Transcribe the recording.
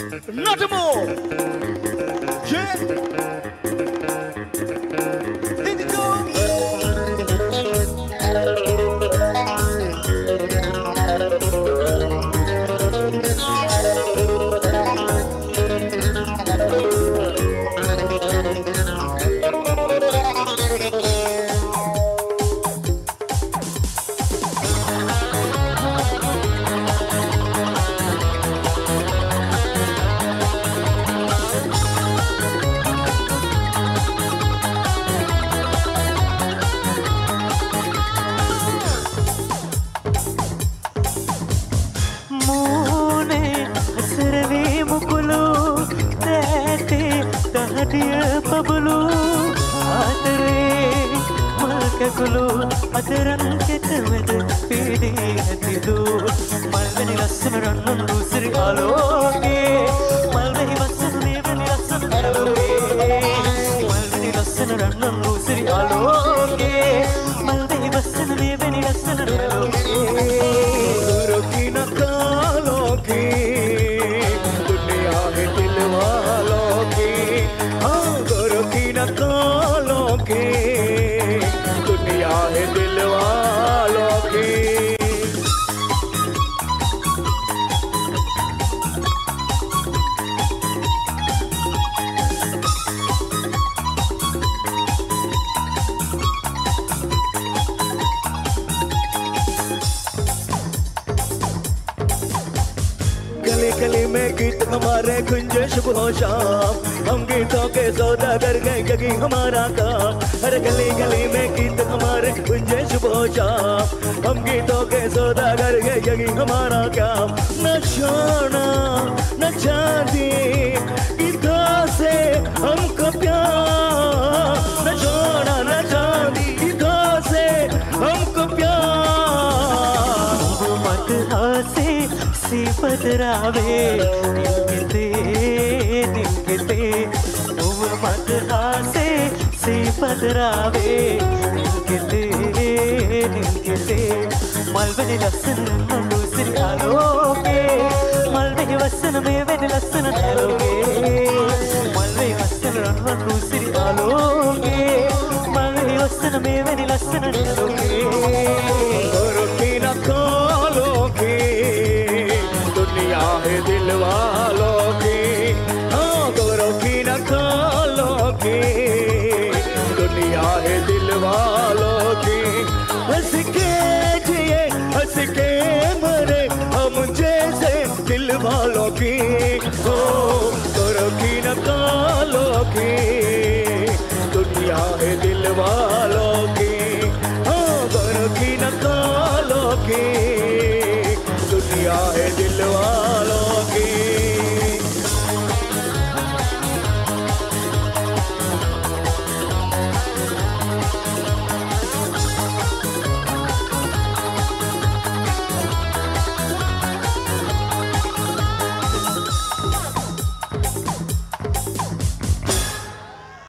Not more. Yeah. Here it goes. Ajaran kita med pidi hati do malveni lasan rannan dusri aloke malvehi wasan neveni lasan aloke malveni lasan rannan dusri aloke malvehi wasan neveni lasan aloke rokina kaloke duniya hai dilwaloke haan rokina kaloke दुनिया है दिल वालों की गली गली में गीत हमारे गुंजे सुबह शाम हम गीतों के सौदागर गए यही हमारा काम हर गली गली में गीत हमारे गुंजे सुबह शाम हम गीतों के सौदागर गए यही हमारा काम न सोना न चांदी गीतों से हमको प्यार न सोना न चांदी गीतों से हमको प्यार मत हासे सी पदरावे दिल के मत हासे सी पदरावे दिल के मलबे लसन दूसरी आलोके मलबे वसन में वे लसन आलोके मलबे वसन दूसरी आलोके मलबे वसन में वे लसन आलोके रोटीना खालोगे दुनिया है दिल वालों की हाँ गोरों की न खालोगे दुनिया है दिल वालों की हंस के जिए हंस के मरे हम जैसे दिल वालों की हो गोरों की न खालोगे दुनिया है दिल वालों की